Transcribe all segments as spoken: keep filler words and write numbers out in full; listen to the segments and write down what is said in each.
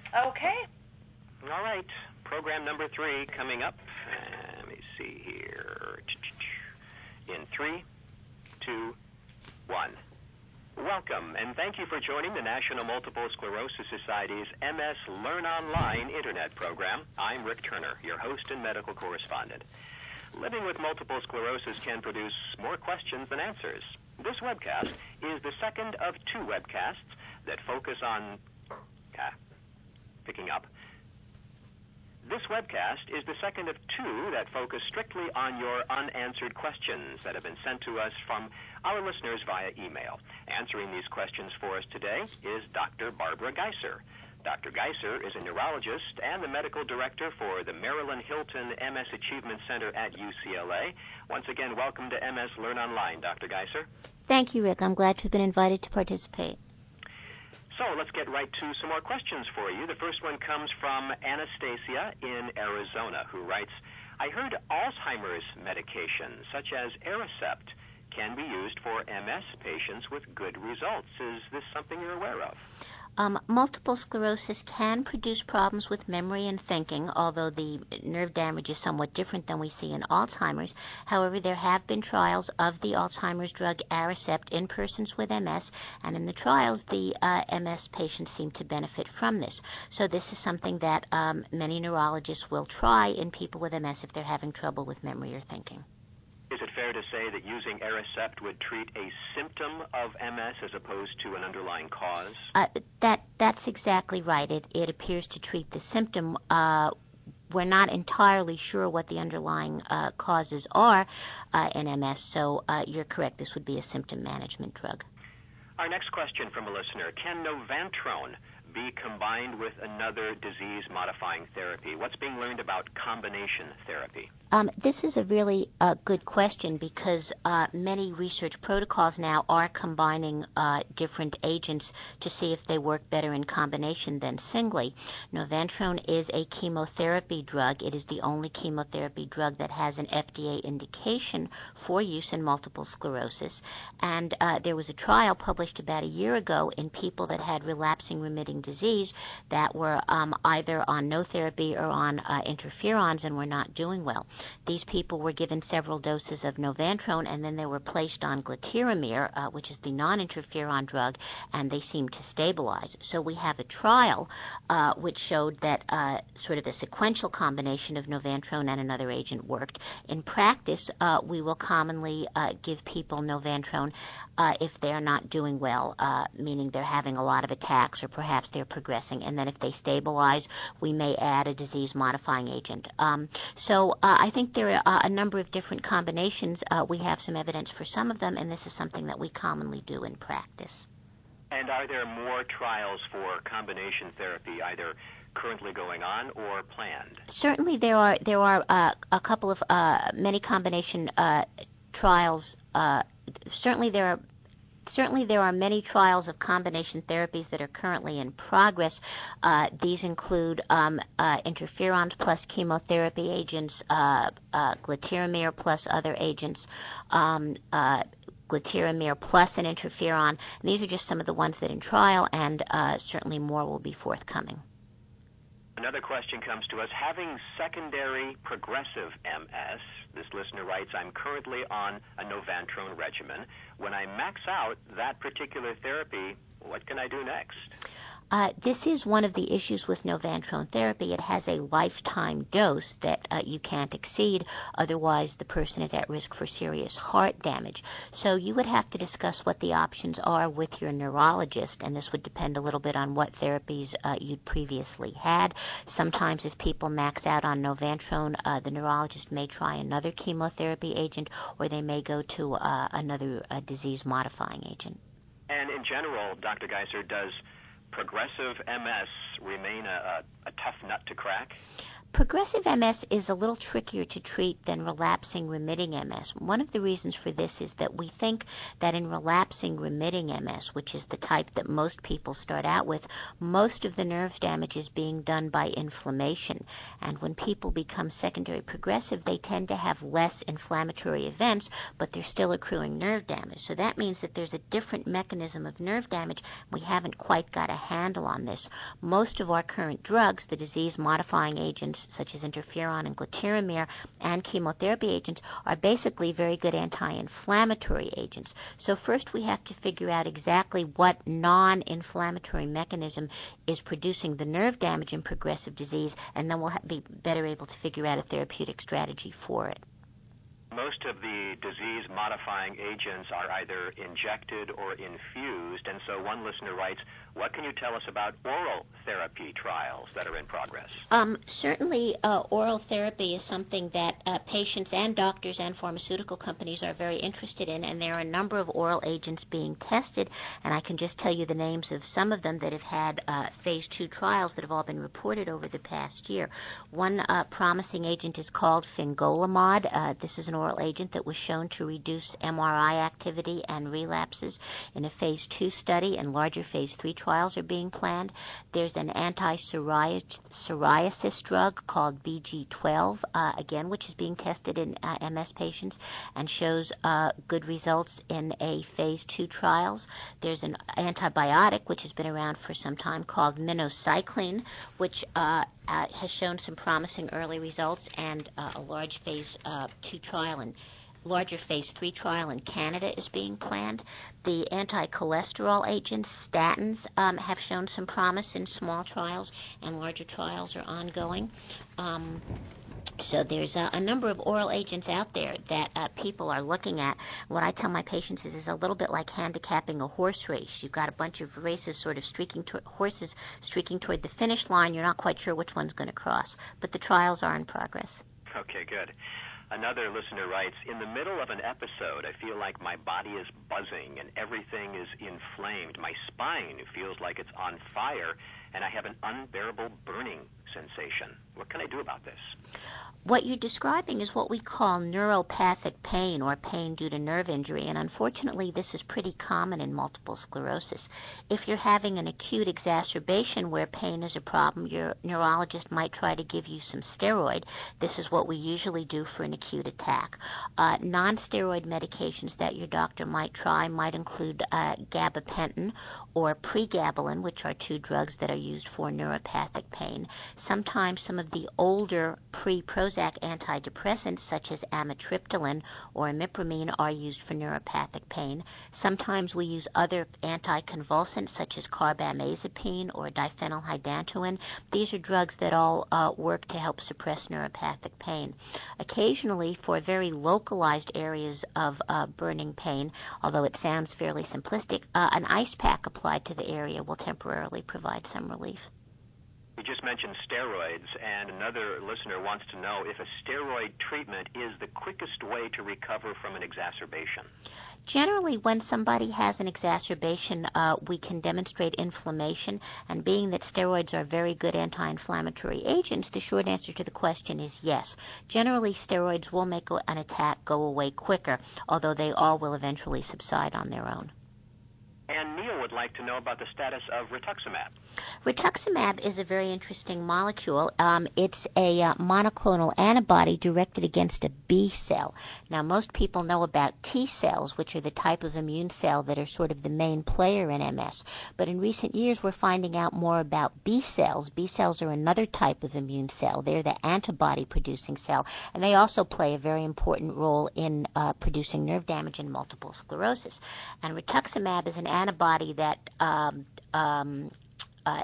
Okay. All right. Program number three coming up. Uh, let me see here. In three, two, one. Welcome, and thank you for joining the National Multiple Sclerosis Society's M S Learn Online Internet program. I'm Rick Turner, your host and medical correspondent. Living with multiple sclerosis can produce more questions than answers. This webcast is the second of two webcasts that focus on... Ah, picking up. This webcast is the second of two that focus strictly on your unanswered questions that have been sent to us from our listeners via email. Answering these questions for us today is Doctor Barbara Geiser. Doctor Geiser is a neurologist and the medical director for the Marilyn Hilton M S Achievement Center at U C L A. Once again, welcome to M S Learn Online, Doctor Geiser. Thank you, Rick. I'm glad to have been invited to participate. So let's get right to some more questions for you. The first one comes from Anastasia in Arizona, who writes, I heard Alzheimer's medication, such as Aricept, can be used for M S patients with good results. Is this something you're aware of? Um, multiple sclerosis can produce problems with memory and thinking, although the nerve damage is somewhat different than we see in Alzheimer's. However, there have been trials of the Alzheimer's drug Aricept in persons with M S, and in the trials, the uh, M S patients seem to benefit from this. So this is something that um, many neurologists will try in people with M S if they're having trouble with memory or thinking. Is it fair to say that using Aricept would treat a symptom of M S as opposed to an underlying cause? Uh, that that's exactly right. It it appears to treat the symptom. Uh, we're not entirely sure what the underlying uh, causes are uh, in M S, so uh, you're correct. This would be a symptom management drug. Our next question from a listener: can Novantrone be combined with another disease-modifying therapy? What's being learned about combination therapy? Um, this is a really uh, good question because uh, many research protocols now are combining uh, different agents to see if they work better in combination than singly. Novantrone is a chemotherapy drug. It is the only chemotherapy drug that has an F D A indication for use in multiple sclerosis. And uh, there was a trial published about a year ago in people that had relapsing remitting disease that were um, either on no therapy or on uh, interferons and were not doing well. These people were given several doses of Novantrone, and then they were placed on glatiramer, uh, which is the non-interferon drug, and they seemed to stabilize. So we have a trial uh, which showed that uh, sort of a sequential combination of Novantrone and another agent worked. In practice, uh, we will commonly uh, give people Novantrone uh, if they're not doing well, uh, meaning they're having a lot of attacks or perhaps they're progressing, and then if they stabilize, we may add a disease-modifying agent. Um, so uh, I think there are uh, a number of different combinations. Uh, we have some evidence for some of them, and this is something that we commonly do in practice. And are there more trials for combination therapy, either currently going on or planned? Certainly there are there are uh, a couple of uh, many combination uh, trials. Uh, certainly there are Certainly there are many trials of combination therapies that are currently in progress. Uh, these include um, uh, interferons plus chemotherapy agents, uh, uh, glatiramer plus other agents, um, uh, glatiramer plus an interferon. And these are just some of the ones that are in trial, and uh, certainly more will be forthcoming. Another question comes to us. Having secondary progressive M S, this listener writes, I'm currently on a Novantrone regimen. When I max out that particular therapy, what can I do next? Uh, this is one of the issues with Novantrone therapy. It has a lifetime dose that uh, you can't exceed. Otherwise, the person is at risk for serious heart damage. So you would have to discuss what the options are with your neurologist, and this would depend a little bit on what therapies uh, you'd previously had. Sometimes if people max out on Novantrone, uh, the neurologist may try another chemotherapy agent, or they may go to uh, another uh, disease-modifying agent. And in general, Doctor Geiser, does progressive M S remain a, a, a tough nut to crack? Progressive M S is a little trickier to treat than relapsing remitting M S. One of the reasons for this is that we think that in relapsing remitting M S, which is the type that most people start out with, most of the nerve damage is being done by inflammation. And when people become secondary progressive, they tend to have less inflammatory events, but they're still accruing nerve damage. So that means that there's a different mechanism of nerve damage. We haven't quite got a handle on this. Most of our current drugs, the disease-modifying agents such as interferon and gluteramine and chemotherapy agents, are basically very good anti-inflammatory agents. So first we have to figure out exactly what non-inflammatory mechanism is producing the nerve damage in progressive disease, and then we'll ha- be better able to figure out a therapeutic strategy for it. Most of the disease-modifying agents are either injected or infused, and so one listener writes, what can you tell us about oral therapy trials that are in progress? Um, certainly, uh, oral therapy is something that uh, patients and doctors and pharmaceutical companies are very interested in, and there are a number of oral agents being tested, and I can just tell you the names of some of them that have had uh, phase two trials that have all been reported over the past year. One uh, promising agent is called fingolimod. Uh, this is an oral agent that was shown to reduce M R I activity and relapses in a phase two study, and larger phase three trials are being planned. There's an anti-psoriasis drug called B G twelve, uh, again, which is being tested in uh, M S patients and shows uh, good results in a phase two trials. There's an antibiotic, which has been around for some time, called minocycline, which uh, uh, has shown some promising early results, and uh, a large phase uh, two trial and larger phase three trial in Canada is being planned. The anti-cholesterol agents, statins, um, have shown some promise in small trials, and larger trials are ongoing. Um, So there's a, a number of oral agents out there that uh, people are looking at. What I tell my patients is it's a little bit like handicapping a horse race. You've got a bunch of races sort of streaking to- horses streaking toward the finish line. You're not quite sure which one's going to cross, but the trials are in progress. Okay, good. Another listener writes, in the middle of an episode, I feel like my body is buzzing and everything is inflamed. My spine feels like it's on fire, and I have an unbearable burning sensation. What can I do about this? What you're describing is what we call neuropathic pain, or pain due to nerve injury, and unfortunately this is pretty common in multiple sclerosis. If you're having an acute exacerbation where pain is a problem, your neurologist might try to give you some steroid. This is what we usually do for an acute attack. Uh, non-steroid medications that your doctor might try might include uh, gabapentin or pregabalin, which are two drugs that are used for neuropathic pain. Sometimes some of the older pre-Prozac antidepressants, such as amitriptyline or imipramine, are used for neuropathic pain. Sometimes we use other anticonvulsants, such as carbamazepine or diphenylhydantoin. These are drugs that all uh, work to help suppress neuropathic pain. Occasionally, for very localized areas of uh, burning pain, although it sounds fairly simplistic, uh, an ice pack applied to the area will temporarily provide some relief. You just mentioned steroids, and another listener wants to know if a steroid treatment is the quickest way to recover from an exacerbation. Generally, when somebody has an exacerbation, uh, we can demonstrate inflammation, and being that steroids are very good anti-inflammatory agents, the short answer to the question is yes. Generally, steroids will make an attack go away quicker, although they all will eventually subside on their own. And Neil would like to know about the status of rituximab. Rituximab is a very interesting molecule. Um, it's a uh, monoclonal antibody directed against a B cell. Now, most people know about T cells, which are the type of immune cell that are sort of the main player in M S. But in recent years, we're finding out more about B cells. B cells are another type of immune cell. They're the antibody-producing cell, and they also play a very important role in uh, producing nerve damage in multiple sclerosis. And rituximab is an antibody that um, um, uh,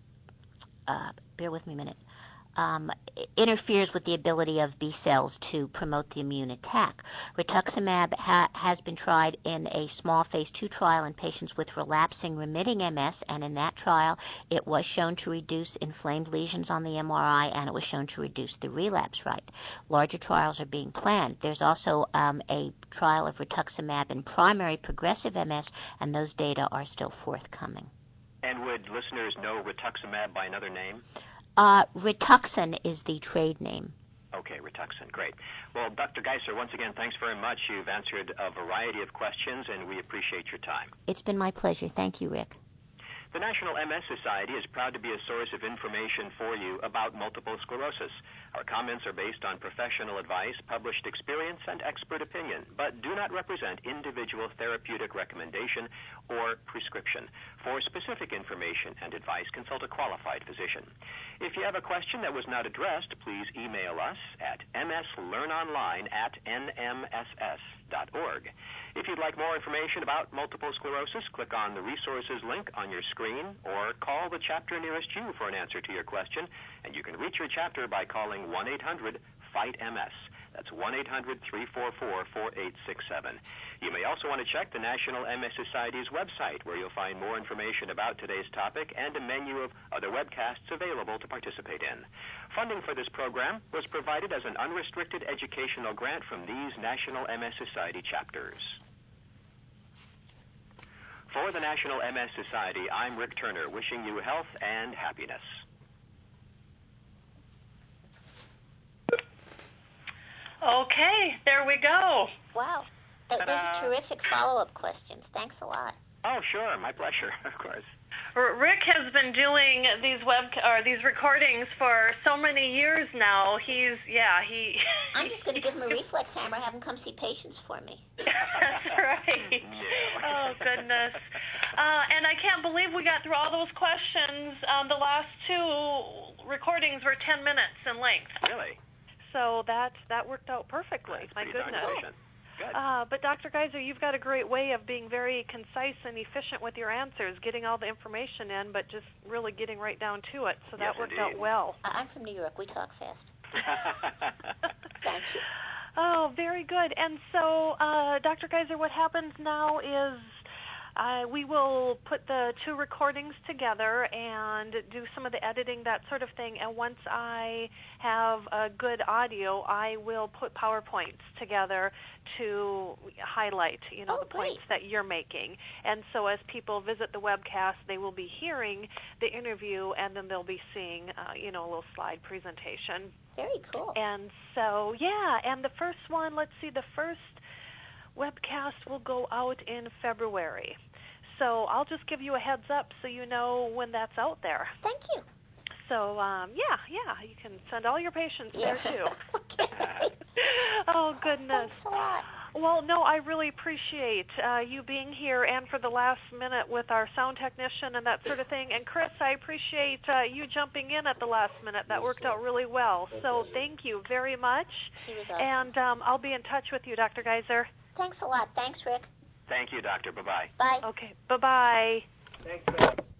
uh, bear with me a minute, um, interferes with the ability of B cells to promote the immune attack. Rituximab ha- has been tried in a small phase two trial in patients with relapsing remitting M S, and in that trial it was shown to reduce inflamed lesions on the M R I, and it was shown to reduce the relapse rate. Larger trials are being planned. There's also um, a trial of rituximab in primary progressive M S, and those data are still forthcoming. And would listeners know rituximab by another name? Uh, Rituxan is the trade name. Okay, Rituxan, great. Well, Doctor Geisler, once again, thanks very much. You've answered a variety of questions, and we appreciate your time. It's been my pleasure. Thank you, Rick. The National M S Society is proud to be a source of information for you about multiple sclerosis. Our comments are based on professional advice, published experience, and expert opinion, but do not represent individual therapeutic recommendation or prescription. For specific information and advice, consult a qualified physician. If you have a question that was not addressed, please email us at mslearnonline at n m s s dot org. If you'd like more information about multiple sclerosis, click on the resources link on your screen or call the chapter nearest you for an answer to your question. And you can reach your chapter by calling one eight hundred fight M S. That's one eight hundred three four four four eight six seven. You may also want to check the National M S Society's website, where you'll find more information about today's topic and a menu of other webcasts available to participate in. Funding for this program was provided as an unrestricted educational grant from these National M S Society chapters. For the National M S Society, I'm Rick Turner, wishing you health and happiness. Okay, there we go. Wow. Those are terrific follow-up questions. Thanks a lot. Oh, sure. My pleasure, of course. R- Rick has been doing these web or these recordings for so many years now. He's yeah he. I'm just going to give him a reflex hammer, have him come see patients for me. That's right. Oh goodness. Uh, and I can't believe we got through all those questions. Um, the last two recordings were ten minutes in length. Really? So that that worked out perfectly. That's My pretty darn goodness. efficient. Good. Uh, but Doctor Geiser, you've got a great way of being very concise and efficient with your answers, getting all the information in, but just really getting right down to it. So that Yes, worked indeed. out well. I'm from New York. We talk fast. Thank you. Oh, very good. And so, uh, Doctor Geiser, what happens now is uh, we will put the two recordings together and do some of the editing, that sort of thing. And once I have a good audio, I will put PowerPoints together to highlight, you know, Oh, the points great. that you're making. And so as people visit the webcast, they will be hearing the interview, and then they'll be seeing, uh, you know, a little slide presentation. Very cool. And so, yeah, and the first one, let's see, the first webcast will go out in February. So I'll just give you a heads up so you know when that's out there. Thank you. So, um, yeah, yeah, you can send all your patients there, too. Okay. Oh, goodness. Thanks a lot. Well, no, I really appreciate uh, you being here and for the last minute with our sound technician and that sort of thing. And, Chris, I appreciate uh, you jumping in at the last minute. That worked out really well. So thank you very much. He was awesome. And um, I'll be in touch with you, Doctor Geiser. Thanks a lot. Thanks, Rick. Thank you, Doctor. Bye-bye. Bye. Okay, bye-bye. Thanks, man.